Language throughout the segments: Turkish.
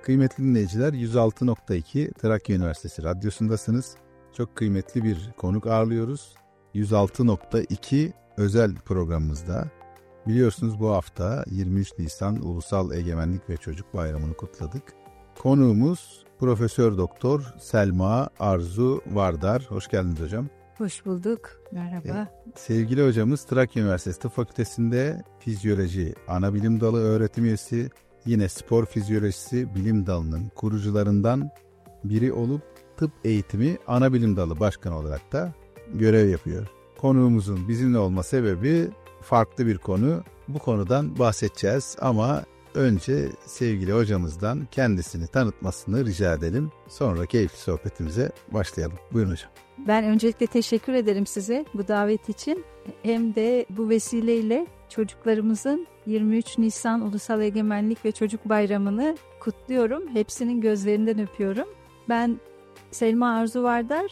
Kıymetli dinleyiciler, 106.2 Trakya Üniversitesi Radyosu'ndasınız. Çok kıymetli bir konuk ağırlıyoruz. 106.2 özel programımızda. Biliyorsunuz bu hafta 23 Nisan Ulusal Egemenlik ve Çocuk Bayramı'nı kutladık. Konuğumuz Profesör Doktor Selma Arzu Vardar. Hoş geldiniz hocam. Hoş bulduk. Merhaba. Sevgili hocamız Trakya Üniversitesi Tıp Fakültesi'nde Fizyoloji Anabilim Dalı öğretim üyesi, yine Spor Fizyolojisi Bilim Dalı'nın kurucularından biri olup Tıp Eğitimi Anabilim Dalı Başkanı olarak da görev yapıyor. Konuğumuzun bizimle olma sebebi farklı bir konu. Bu konudan bahsedeceğiz ama önce sevgili hocamızdan kendisini tanıtmasını rica edelim. Sonra keyifli sohbetimize başlayalım. Buyurun hocam. Ben öncelikle teşekkür ederim size bu davet için. Hem de bu vesileyle çocuklarımızın 23 Nisan Ulusal Egemenlik ve Çocuk Bayramı'nı kutluyorum. Hepsinin gözlerinden öpüyorum. Ben Selma Arzu Vardar,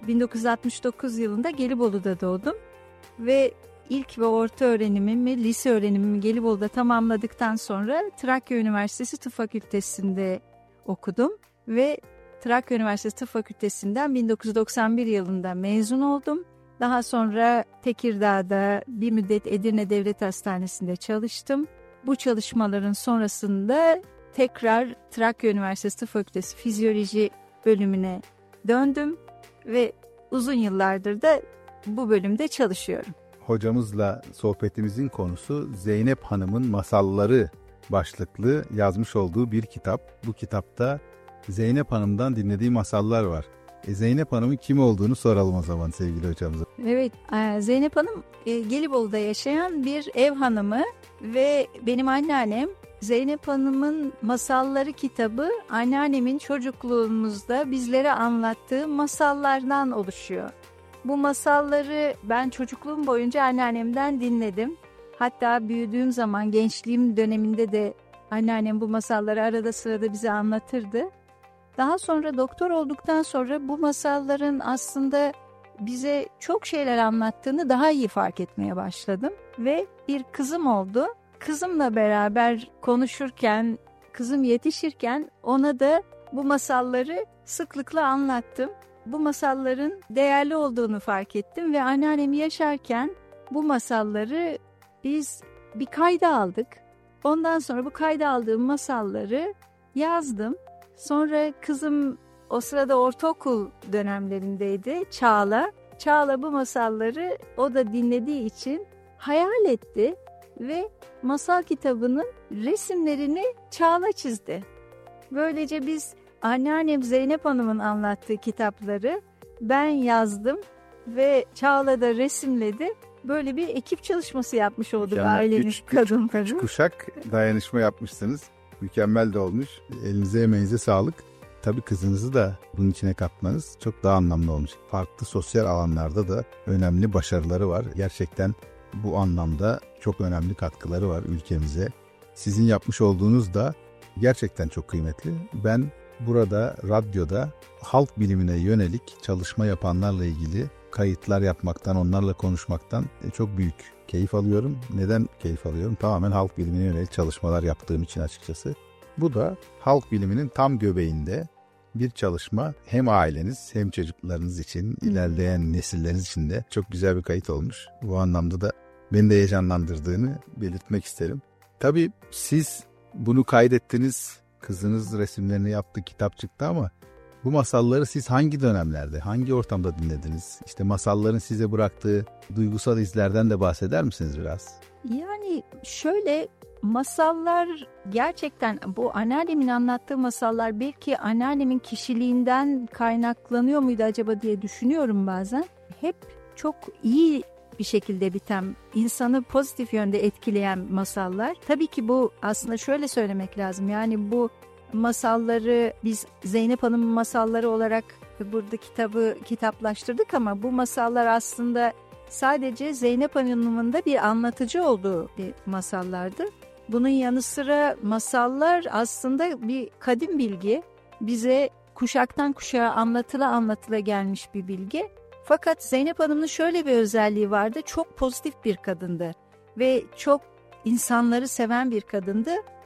1969 yılında Gelibolu'da doğdum ve İlk ve orta öğrenimimi, lise öğrenimimi Gelibolu'da tamamladıktan sonra Trakya Üniversitesi Tıp Fakültesi'nde okudum ve Trakya Üniversitesi Tıp Fakültesi'nden 1991 yılında mezun oldum. Daha sonra Tekirdağ'da bir müddet Edirne Devlet Hastanesi'nde çalıştım. Bu çalışmaların sonrasında tekrar Trakya Üniversitesi Tıp Fakültesi Fizyoloji bölümüne döndüm ve uzun yıllardır da bu bölümde çalışıyorum. Hocamızla sohbetimizin konusu Zeynep Hanım'ın Masalları başlıklı yazmış olduğu bir kitap. Bu kitapta Zeynep Hanım'dan dinlediği masallar var. Zeynep Hanım'ın kim olduğunu soralım o zaman sevgili hocamıza. Evet, Zeynep Hanım Gelibolu'da yaşayan bir ev hanımı ve benim anneannem. Zeynep Hanım'ın Masalları kitabı anneannemin çocukluğumuzda bizlere anlattığı masallardan oluşuyor. Bu masalları ben çocukluğum boyunca anneannemden dinledim. Hatta büyüdüğüm zaman, gençliğim döneminde de anneannem bu masalları arada sırada bize anlatırdı. Daha sonra doktor olduktan sonra bu masalların aslında bize çok şeyler anlattığını daha iyi fark etmeye başladım. Ve bir kızım oldu. Kızımla beraber konuşurken, kızım yetişirken ona da bu masalları sıklıkla anlattım. Bu masalların değerli olduğunu fark ettim ve anneannem yaşarken bu masalları biz bir kayda aldık. Ondan sonra bu kayda aldığım masalları yazdım. Sonra kızım o sırada ortaokul dönemlerindeydi, Çağla. Çağla bu masalları o da dinlediği için hayal etti ve masal kitabının resimlerini Çağla çizdi. Böylece biz anneannem Zeynep Hanım'ın anlattığı kitapları ben yazdım ve Çağla da resimledi. Böyle bir ekip çalışması yapmış olduk yani ailenin kadınları. Üç kuşak dayanışma yapmışsınız. Mükemmel de olmuş. Elinize emeğinize sağlık. Tabii kızınızı da bunun içine katmanız çok daha anlamlı olmuş. Farklı sosyal alanlarda da önemli başarıları var. Gerçekten bu anlamda çok önemli katkıları var ülkemize. Sizin yapmış olduğunuz da gerçekten çok kıymetli. Ben burada radyoda halk bilimine yönelik çalışma yapanlarla ilgili kayıtlar yapmaktan, onlarla konuşmaktan çok büyük keyif alıyorum. Neden keyif alıyorum? Tamamen halk bilimine yönelik çalışmalar yaptığım için açıkçası. Bu da halk biliminin tam göbeğinde bir çalışma. Hem aileniz hem çocuklarınız için, ilerleyen nesilleriniz için de çok güzel bir kayıt olmuş. Bu anlamda da beni de heyecanlandırdığını belirtmek isterim. Tabii siz bunu kaydettiniz, kızınız resimlerini yaptı, kitap çıktı ama bu masalları siz hangi dönemlerde, hangi ortamda dinlediniz? İşte masalların size bıraktığı duygusal izlerden de bahseder misiniz biraz? Yani şöyle, masallar gerçekten bu anneannemin anlattığı masallar belki anneannemin kişiliğinden kaynaklanıyor muydu acaba diye düşünüyorum bazen. Hep çok iyi bir şekilde biten, insanı pozitif yönde etkileyen masallar. Tabii ki bu aslında şöyle söylemek lazım. Yani bu masalları biz Zeynep Hanım'ın masalları olarak burada kitabı kitaplaştırdık ama bu masallar aslında sadece Zeynep Hanım'ın da bir anlatıcı olduğu bir masallardı. Bunun yanı sıra masallar aslında bir kadim bilgi. Bize kuşaktan kuşağa anlatıla gelmiş bir bilgi. Fakat Zeynep Hanım'ın şöyle bir özelliği vardı. Çok pozitif bir kadındı ve çok insanları seven bir kadındı.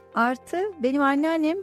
Artı benim anneannem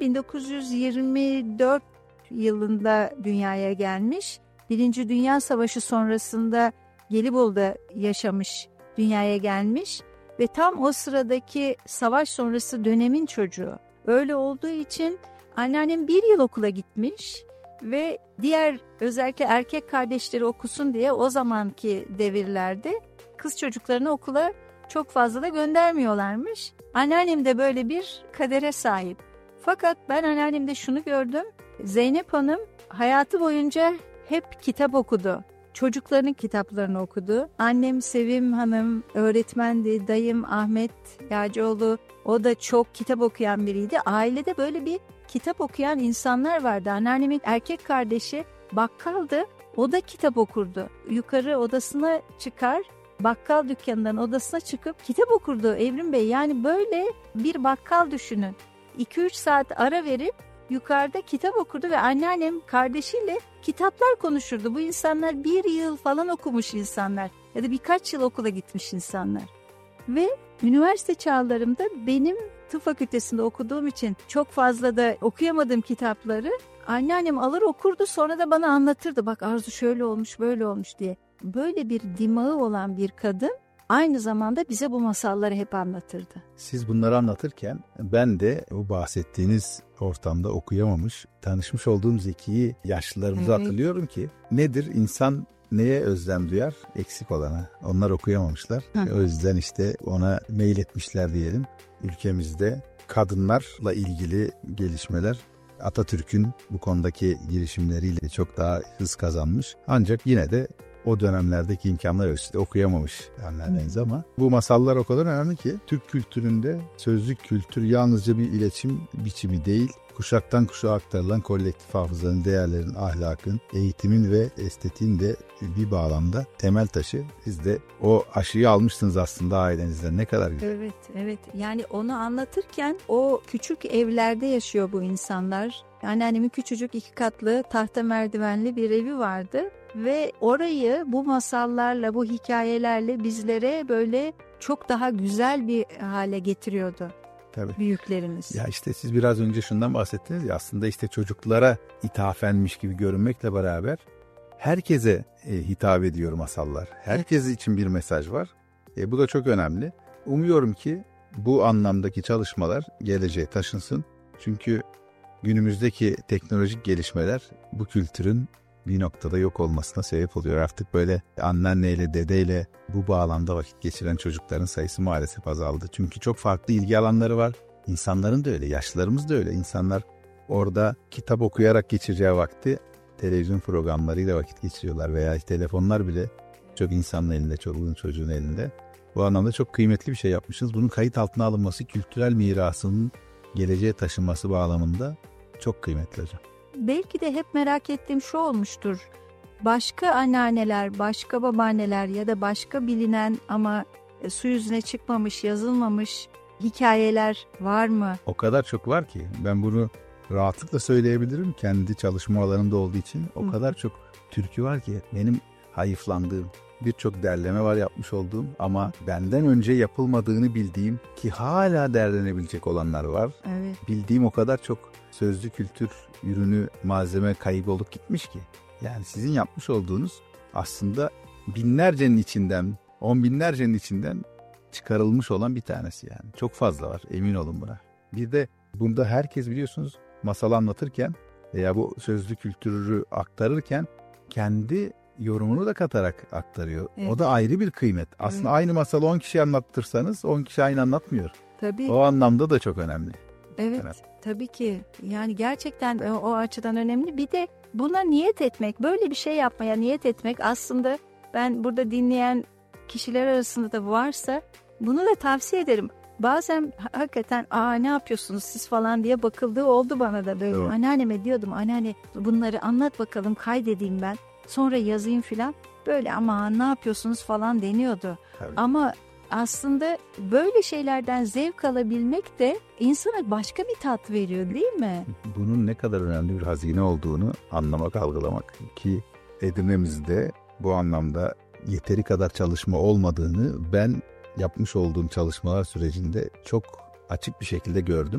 1924 yılında dünyaya gelmiş. Birinci Dünya Savaşı sonrasında Gelibolu'da yaşamış, dünyaya gelmiş ve tam o sıradaki savaş sonrası dönemin çocuğu. Öyle olduğu için anneannem 1 yıl okula gitmiş ve diğer özellikle erkek kardeşleri okusun diye o zamanki devirlerde kız çocuklarını okula çok fazla da göndermiyorlarmış. Anneannem de böyle bir kadere sahip. Fakat ben anneannemde şunu gördüm. Zeynep Hanım hayatı boyunca hep kitap okudu. Çocuklarının kitaplarını okudu. Annem Sevim Hanım öğretmendi. Dayım Ahmet Yağcıoğlu, o da çok kitap okuyan biriydi. Ailede böyle bir kitap okuyan insanlar vardı. Anneannemin erkek kardeşi bakkaldı. O da kitap okurdu. Yukarı odasına çıkar, bakkal dükkanından odasına çıkıp kitap okurdu Evrim Bey. Yani böyle bir bakkal düşünün. 2-3 saat ara verip yukarıda kitap okurdu ve anneannem kardeşiyle kitaplar konuşurdu. Bu insanlar 1 yıl falan okumuş insanlar ya da birkaç yıl okula gitmiş insanlar. Ve üniversite çağlarımda benim tıp fakültesinde okuduğum için çok fazla da okuyamadığım kitapları anneannem alır okurdu, sonra da bana anlatırdı. Bak Arzu şöyle olmuş böyle olmuş diye. Böyle bir dimağı olan bir kadın aynı zamanda bize bu masalları hep anlatırdı. Siz bunları anlatırken ben de o bahsettiğiniz ortamda okuyamamış, tanışmış olduğum zeki yaşlılarımızı hatırlıyorum ki nedir insan neye özlem duyar? Eksik olana. Onlar okuyamamışlar. O yüzden işte ona meyletmişler diyelim. Ülkemizde kadınlarla ilgili gelişmeler Atatürk'ün bu konudaki girişimleriyle çok daha hız kazanmış. Ancak yine de o dönemlerdeki imkanlar ölçüsünde okuyamamış anneanneniz ama bu masallar o kadar önemli ki Türk kültüründe sözlük kültür yalnızca bir iletişim biçimi değil, kuşaktan kuşağa aktarılan kolektif hafızanın, değerlerin, ahlakın, eğitimin ve estetiğin de bir bağlamda temel taşı. Siz de o aşıyı almışsınız aslında ailenizden. Ne kadar güzel. Evet. Yani onu anlatırken o küçük evlerde yaşıyor bu insanlar. Anneannemin küçücük 2 katlı tahta merdivenli bir evi vardı. Ve orayı bu masallarla, bu hikayelerle bizlere böyle çok daha güzel bir hale getiriyordu. Tabii. Büyüklerimiz. Ya işte siz biraz önce şundan bahsettiniz ya, aslında işte çocuklara ithafenmiş gibi görünmekle beraber herkese hitap ediyor masallar. Herkes için bir mesaj var. Bu da çok önemli. Umuyorum ki bu anlamdaki çalışmalar geleceğe taşınsın. Çünkü günümüzdeki teknolojik gelişmeler bu kültürün bir noktada yok olmasına sebep oluyor. Artık böyle anneanneyle, dedeyle bu bağlamda vakit geçiren çocukların sayısı maalesef azaldı. Çünkü çok farklı ilgi alanları var. İnsanların da öyle, yaşlılarımız da öyle. İnsanlar orada kitap okuyarak geçireceği vakti televizyon programlarıyla vakit geçiriyorlar veya telefonlar bile çok insanın elinde, çoluğun çocuğun elinde. Bu anlamda çok kıymetli bir şey yapmışsınız. Bunun kayıt altına alınması, kültürel mirasının geleceğe taşınması bağlamında çok kıymetli hocam. Belki de hep merak ettiğim şu olmuştur. Başka anneanneler, başka babaanneler ya da başka bilinen ama su yüzüne çıkmamış, yazılmamış hikayeler var mı? O kadar çok var ki ben bunu rahatlıkla söyleyebilirim. Kendi çalışma alanımda olduğu için o kadar çok türkü var ki benim hayıflandığım, birçok derleme var yapmış olduğum ama benden önce yapılmadığını bildiğim ki hala derlenebilecek olanlar var. Evet. Bildiğim o kadar çok sözlü kültür ürünü, malzeme kaybolup gitmiş ki. Yani sizin yapmış olduğunuz aslında binlercenin içinden, 10 binlercenin içinden çıkarılmış olan bir tanesi yani. Çok fazla var, emin olun buna. Bir de bunda herkes biliyorsunuz masal anlatırken veya bu sözlü kültürü aktarırken kendi yorumunu da katarak aktarıyor. Evet. O da ayrı bir kıymet. Aslında aynı masalı 10 kişiye anlattırsanız 10 kişi aynı anlatmıyor. Tabii. O anlamda da çok önemli. Evet, tabii ki. Yani gerçekten o açıdan önemli. Bir de buna niyet etmek, böyle bir şey yapmaya niyet etmek aslında ben burada dinleyen kişiler arasında da varsa bunu da tavsiye ederim. Bazen hakikaten ne yapıyorsunuz siz falan diye bakıldığı oldu bana da böyle. Evet. Anneanneme diyordum, anneanne bunları anlat bakalım, kaydedeyim ben. Sonra yazayım filan. Böyle ama ne yapıyorsunuz falan deniyordu. Tabii. Ama aslında böyle şeylerden zevk alabilmek de insana başka bir tat veriyor değil mi? Bunun ne kadar önemli bir hazine olduğunu anlamak, algılamak ki Edirne'mizde bu anlamda yeteri kadar çalışma olmadığını ben yapmış olduğum çalışmalar sürecinde çok açık bir şekilde gördüm.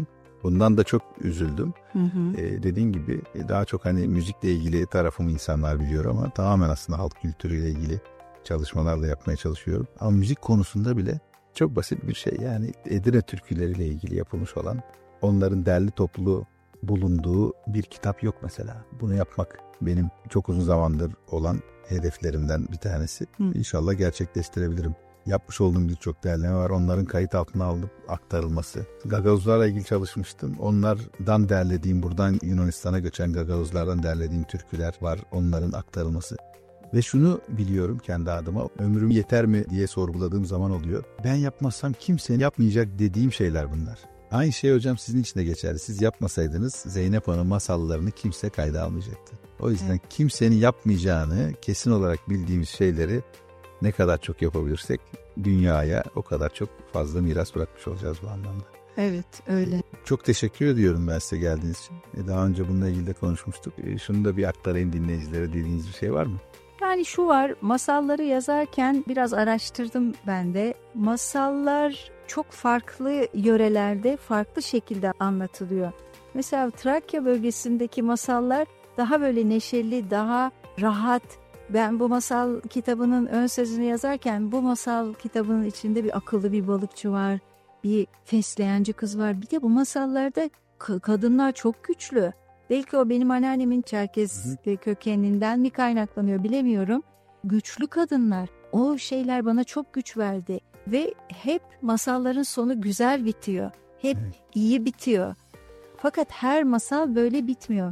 Bundan da çok üzüldüm. Hı hı. Dediğin gibi daha çok hani müzikle ilgili tarafımı insanlar biliyor ama tamamen aslında halk kültürüyle ilgili çalışmalar da yapmaya çalışıyorum. Ama müzik konusunda bile çok basit bir şey. Yani Edirne türküleriyle ilgili yapılmış olan, onların derli toplu bulunduğu bir kitap yok mesela. Bunu yapmak benim çok uzun zamandır olan hedeflerimden bir tanesi. İnşallah gerçekleştirebilirim. Yapmış olduğum birçok derleme var. Onların kayıt altına alınıp aktarılması. Gagavuzlarla ilgili çalışmıştım. Onlardan derlediğim, buradan Yunanistan'a göçen Gagavuzlardan derlediğim türküler var. Onların aktarılması. Ve şunu biliyorum kendi adıma, ömrüm yeter mi diye sorguladığım zaman oluyor. Ben yapmazsam kimsenin yapmayacak dediğim şeyler bunlar. Aynı şey hocam sizin için de geçerli. Siz yapmasaydınız Zeynep Hanım masallarını kimse kayda almayacaktı. O yüzden kimsenin yapmayacağını kesin olarak bildiğimiz şeyleri ne kadar çok yapabilirsek dünyaya o kadar çok fazla miras bırakmış olacağız bu anlamda. Evet, öyle. Çok teşekkür ediyorum ben size geldiğiniz için. Daha önce bununla ilgili de konuşmuştuk. Şunu da bir aktarayım dinleyicilere, dediğiniz bir şey var mı? Yani şu var, masalları yazarken biraz araştırdım ben de. Masallar çok farklı yörelerde farklı şekilde anlatılıyor. Mesela Trakya bölgesindeki masallar daha böyle neşeli, daha rahat. Ben bu masal kitabının ön sözünü yazarken bu masal kitabının içinde bir akıllı bir balıkçı var, bir fesleğenci kız var. Bir de bu masallarda kadınlar çok güçlü. Belki o benim anneannemin Çerkez kökeninden mi kaynaklanıyor bilemiyorum. Güçlü kadınlar. O şeyler bana çok güç verdi. Ve hep masalların sonu güzel bitiyor. Hep iyi bitiyor. Fakat her masal böyle bitmiyor.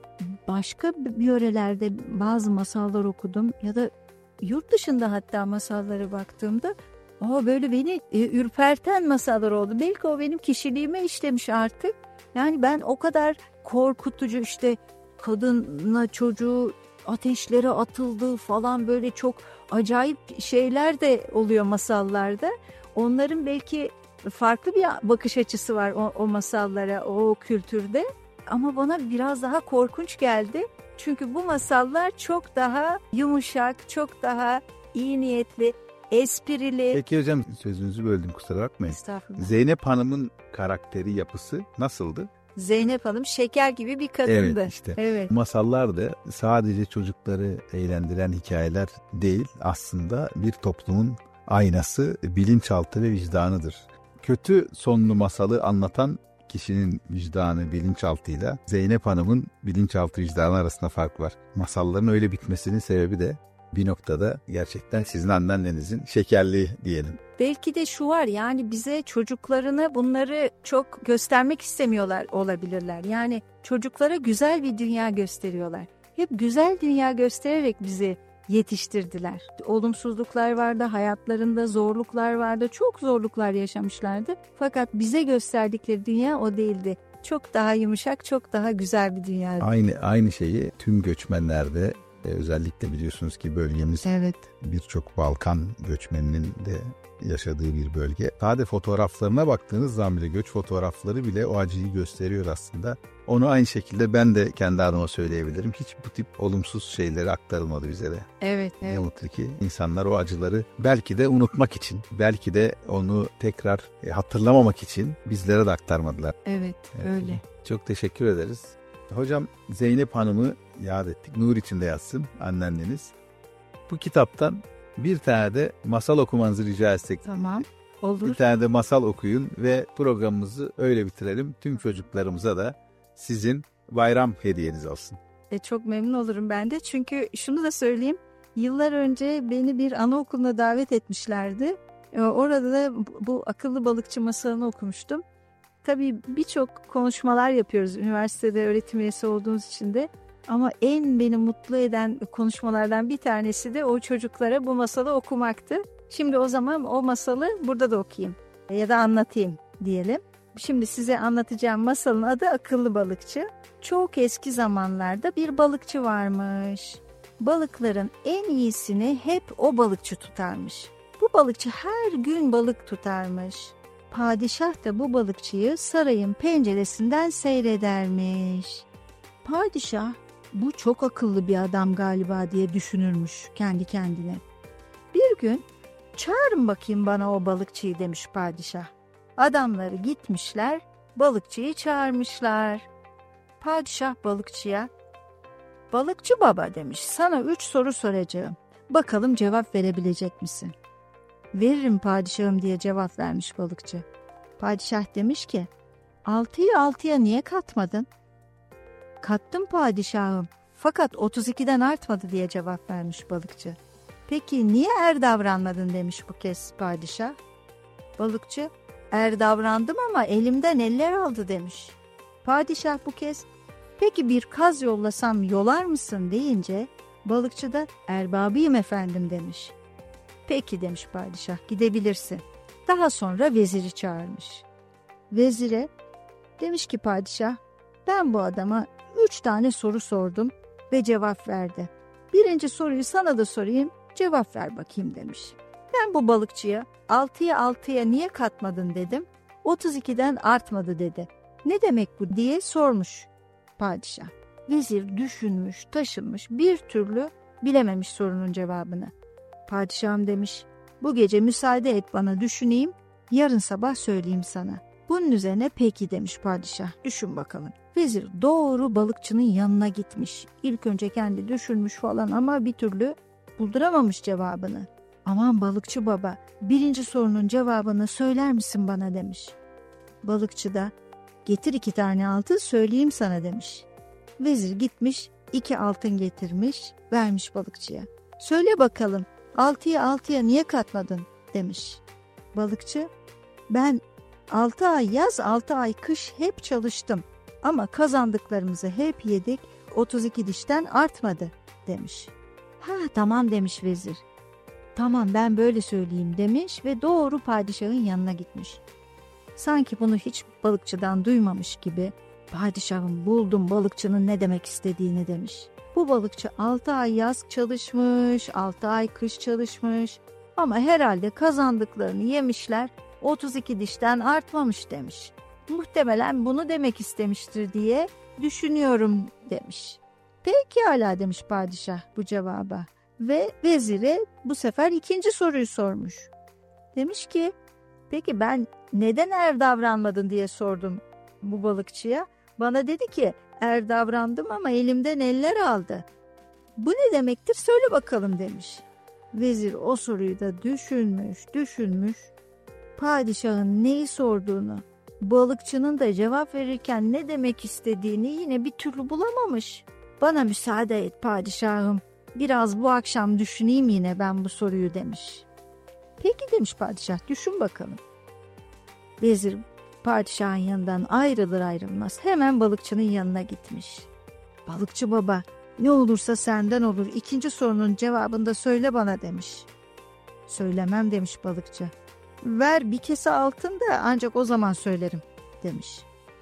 Başka yörelerde bazı masallar okudum ya da yurt dışında hatta masallara baktığımda böyle beni ürperten masallar oldu. Belki o benim kişiliğime işlemiş artık. Yani ben o kadar korkutucu, işte kadınla çocuğu ateşlere atıldı falan, böyle çok acayip şeyler de oluyor masallarda. Onların belki farklı bir bakış açısı var o masallara, o kültürde. Ama bana biraz daha korkunç geldi. Çünkü bu masallar çok daha yumuşak, çok daha iyi niyetli, esprili. Peki hocam, sözünüzü böldüm, kusura bakmayın. Estağfurullah. Zeynep Hanım'ın karakteri, yapısı nasıldı? Zeynep Hanım şeker gibi bir kadındı. Evet, işte. Evet. Masallar da sadece çocukları eğlendiren hikayeler değil, aslında bir toplumun aynası, bilinçaltı ve vicdanıdır. Kötü sonlu masalı anlatan kişinin vicdanı, bilinçaltıyla Zeynep Hanım'ın bilinçaltı, vicdanı arasında fark var. Masalların öyle bitmesinin sebebi de bir noktada gerçekten sizin anneannenizin şekerliği diyelim. Belki de şu var, yani bize çocuklarına bunları çok göstermek istemiyorlar olabilirler. Yani çocuklara güzel bir dünya gösteriyorlar. Hep güzel dünya göstererek bizi yetiştirdiler. Olumsuzluklar vardı, hayatlarında zorluklar vardı, çok zorluklar yaşamışlardı. Fakat bize gösterdikleri dünya o değildi. Çok daha yumuşak, çok daha güzel bir dünyaydı. Aynı şeyi tüm göçmenlerde, özellikle biliyorsunuz ki bölgemiz birçok Balkan göçmeninin de yaşadığı bir bölge. Sadece fotoğraflarına baktığınız zaman bile, göç fotoğrafları bile o acıyı gösteriyor aslında. Onu aynı şekilde ben de kendi adıma söyleyebilirim. Hiç bu tip olumsuz şeyleri aktarılmadı bize de. Evet. Ne mutlu ki insanlar o acıları belki de unutmak için, belki de onu tekrar hatırlamamak için bizlere de aktarmadılar. Evet, öyle. Çok teşekkür ederiz. Hocam, Zeynep Hanım'ı yad ettik. Nur içinde yatsın anneanneniz. Bu kitaptan bir tane de masal okumanızı rica etsek. Tamam, olur. Bir tane de masal okuyun ve programımızı öyle bitirelim. Tüm çocuklarımıza da sizin bayram hediyeniz olsun. Çok memnun olurum ben de. Çünkü şunu da söyleyeyim. Yıllar önce beni bir anaokuluna davet etmişlerdi. Orada da bu akıllı balıkçı masalını okumuştum. Tabii birçok konuşmalar yapıyoruz üniversitede öğretim üyesi olduğumuz için de. Ama en beni mutlu eden konuşmalardan bir tanesi de o çocuklara bu masalı okumaktı. Şimdi o zaman o masalı burada da okuyayım ya da anlatayım diyelim. Şimdi size anlatacağım masalın adı Akıllı Balıkçı. Çok eski zamanlarda bir balıkçı varmış. Balıkların en iyisini hep o balıkçı tutarmış. Bu balıkçı her gün balık tutarmış. Padişah da bu balıkçıyı sarayın penceresinden seyredermiş. Padişah, bu çok akıllı bir adam galiba diye düşünürmüş kendi kendine. Bir gün, çağırın bakayım bana o balıkçıyı demiş padişah. Adamları gitmişler, balıkçıyı çağırmışlar. Padişah balıkçıya, "Balıkçı baba," demiş, "sana 3 soru soracağım. Bakalım cevap verebilecek misin?" "Veririm padişahım," diye cevap vermiş balıkçı. Padişah demiş ki, "6'yı 6'ya niye katmadın?" "Kattım padişahım, fakat 32'den artmadı," diye cevap vermiş balıkçı. "Peki niye er davranmadın?" demiş bu kez padişah. Balıkçı, "Er davrandım ama elimden eller aldı," demiş. Padişah bu kez, "Peki bir kaz yollasam yolar mısın?" deyince balıkçı da, "Erbabıyım efendim," demiş. "Peki," demiş padişah, "gidebilirsin." Daha sonra veziri çağırmış. Vezire demiş ki padişah, "Ben bu adama 3 tane soru sordum ve cevap verdi. Birinci soruyu sana da sorayım, cevap ver bakayım," demiş. "Ben bu balıkçıya 6'ya 6'ya niye katmadın dedim, 32'den artmadı dedi. Ne demek bu?" diye sormuş padişah. Vezir düşünmüş, taşınmış, bir türlü bilememiş sorunun cevabını. Padişahım demiş, "Bu gece müsaade et bana düşüneyim, yarın sabah söyleyeyim sana." Bunun üzerine "Peki," demiş padişah, "düşün bakalım." Vezir doğru balıkçının yanına gitmiş. İlk önce kendi düşünmüş falan ama bir türlü bulduramamış cevabını. "Aman balıkçı baba, birinci sorunun cevabını söyler misin bana?" demiş. Balıkçı da, "Getir 2 tane altın söyleyeyim sana," demiş. Vezir gitmiş 2 altın getirmiş, vermiş balıkçıya. "Söyle bakalım, 6'ya 6'ya niye katmadın?" demiş. Balıkçı, "Ben 6 ay yaz 6 ay kış hep çalıştım ama kazandıklarımızı hep yedik, 32 dişten artmadı," demiş. "Ha tamam," demiş vezir. "Tamam, ben böyle söyleyeyim," demiş ve doğru padişahın yanına gitmiş. Sanki bunu hiç balıkçıdan duymamış gibi, "Padişahım, buldum balıkçının ne demek istediğini," demiş. Bu balıkçı 6 ay yaz çalışmış, 6 ay kış çalışmış ama herhalde kazandıklarını yemişler, 32 dişten artmamış demiş. "Muhtemelen bunu demek istemiştir diye düşünüyorum," demiş. "Pekâlâ," demiş padişah bu cevaba ve vezire bu sefer 2. soruyu sormuş. Demiş ki, "Peki ben neden er davranmadın?" diye sordum bu balıkçıya. "Bana dedi ki, er davrandım ama elimden eller aldı. Bu ne demektir söyle bakalım," demiş. Vezir o soruyu da düşünmüş. Padişahın neyi sorduğunu, balıkçının da cevap verirken ne demek istediğini yine bir türlü bulamamış. "Bana müsaade et padişahım, biraz bu akşam düşüneyim yine ben bu soruyu," demiş. "Peki," demiş padişah, "düşün bakalım." Vezir padişahın yanından ayrılır ayrılmaz hemen balıkçının yanına gitmiş. "Balıkçı baba, ne olursa senden olur, 2. sorunun cevabını da söyle bana," demiş. "Söylemem," demiş balıkçı. "Ver 1 kese altın da ancak o zaman söylerim," demiş.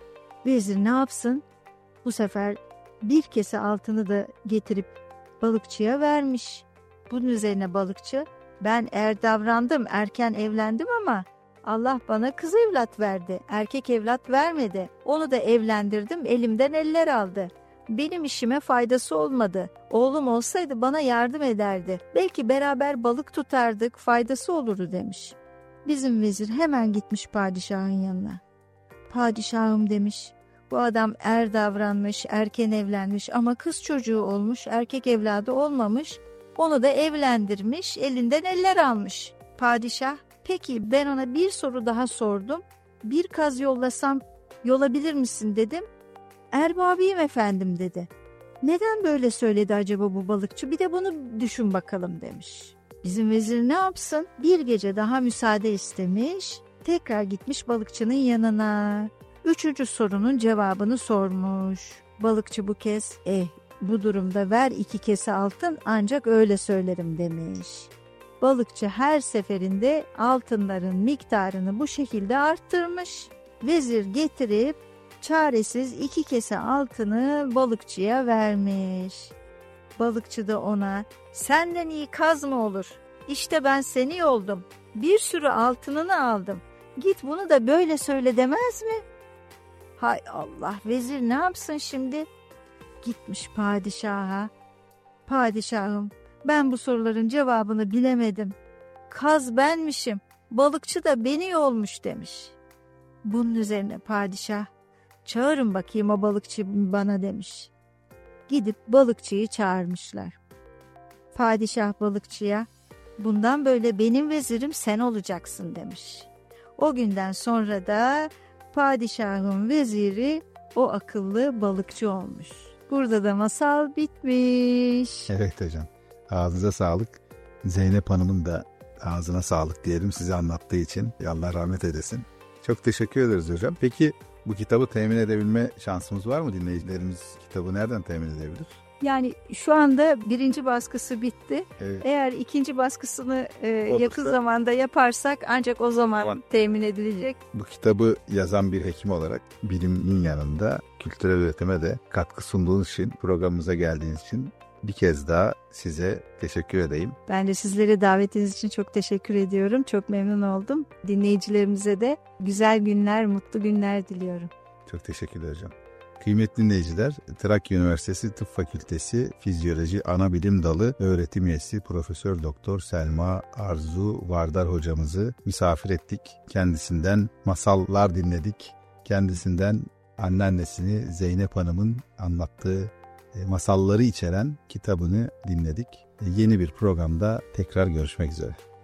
Vezir ne yapsın? Bu sefer 1 kese altını da getirip balıkçıya vermiş. Bunun üzerine balıkçı, "Ben er davrandım, erken evlendim ama Allah bana kız evlat verdi, erkek evlat vermedi. Onu da evlendirdim, elimden eller aldı. Benim işime faydası olmadı. Oğlum olsaydı bana yardım ederdi. Belki beraber balık tutardık, faydası olurdu," demiş. Bizim vezir hemen gitmiş padişahın yanına. "Padişahım," demiş, "bu adam er davranmış, erken evlenmiş ama kız çocuğu olmuş, erkek evladı olmamış. Onu da evlendirmiş, elinden eller almış." Padişah, "Peki ben ona bir soru daha sordum. Bir kaz yollasam yolabilir misin?" dedim. "Erbabıyım efendim," dedi. "Neden böyle söyledi acaba bu balıkçı? Bir de bunu düşün bakalım," demiş. Bizim vezir ne yapsın? Bir gece daha müsaade istemiş. Tekrar gitmiş balıkçının yanına. 3. sorunun cevabını sormuş. Balıkçı bu kez, "Bu durumda ver 2 kese altın, ancak öyle söylerim," demiş. Balıkçı her seferinde altınların miktarını bu şekilde arttırmış. Vezir getirip çaresiz 2 kese altını balıkçıya vermiş. Balıkçı da ona, "Senden iyi kaz mı olur? İşte ben seni oldum. Bir sürü altınını aldım. Git bunu da böyle söyle," demez mi? Hay Allah, vezir ne yapsın şimdi? Gitmiş padişaha. "Padişahım, ben bu soruların cevabını bilemedim. Kaz benmişim, balıkçı da beni yolmuş," demiş. Bunun üzerine padişah, çağırın bakayım o balıkçı bana demiş. Gidip balıkçıyı çağırmışlar. Padişah balıkçıya, bundan böyle benim vezirim sen olacaksın demiş. O günden sonra da padişahın veziri o akıllı balıkçı olmuş. Burada da masal bitmiş. Evet hocam. Ağzınıza sağlık. Zeynep Hanım'ın da ağzına sağlık diyelim size anlattığı için. Allah rahmet eylesin. Çok teşekkür ederiz hocam. Peki bu kitabı temin edebilme şansımız var mı? Dinleyicilerimiz kitabı nereden temin edebilir? Yani şu anda 1. baskısı bitti. Evet. Eğer 2. baskısını yakın zamanda yaparsak ancak o zaman temin edilecek. Bu kitabı yazan bir hekim olarak bilimin yanında kültürel üretime de katkı sunduğunuz için, programımıza geldiğiniz için bir kez daha size teşekkür edeyim. Ben de sizlere davetiniz için çok teşekkür ediyorum. Çok memnun oldum. Dinleyicilerimize de güzel günler, mutlu günler diliyorum. Çok teşekkürler hocam. Kıymetli dinleyiciler, Trakya Üniversitesi Tıp Fakültesi Fizyoloji Anabilim Dalı öğretim üyesi Profesör Doktor Selma Arzu Vardar hocamızı misafir ettik. Kendisinden masallar dinledik. Kendisinden anneannesini Zeynep Hanım'ın anlattığı masalları içeren kitabını dinledik. Yeni bir programda tekrar görüşmek üzere.